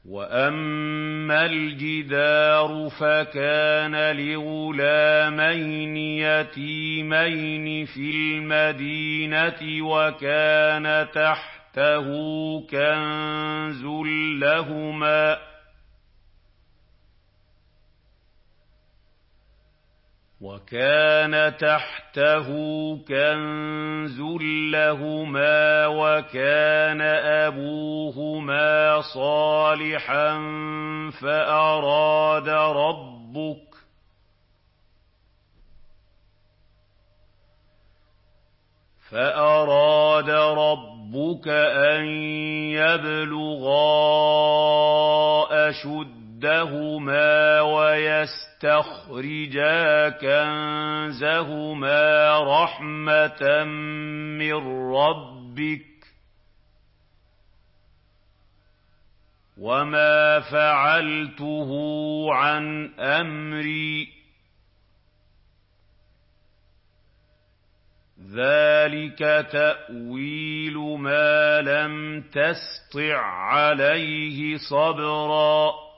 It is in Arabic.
وَأَمَّا الْجِدَارُ فَكَانَ لِغُلَامَيْنِ يَتِيمَيْنِ فِي الْمَدِينَةِ وَكَانَ تَحْتَهُ كَنزٌ لَّهُمَا وَكَانَ أَبُوهُمَا صَالِحًا فَأَرَادَ رَبُّكَ أَن يَبْلُغَا أَشُدَّهُمَا وَيَسْتَخْرِجَا كَنزَهُمَا رَحْمَةً مِّن رَّبِّكَ ۚ وَمَا فَعَلْتُهُ عَنْ أَمْرِي ۚ ذَٰلِكَ تَأْوِيلُ مَا لَمْ تَسْطِع عَّلَيْهِ صَبْرًا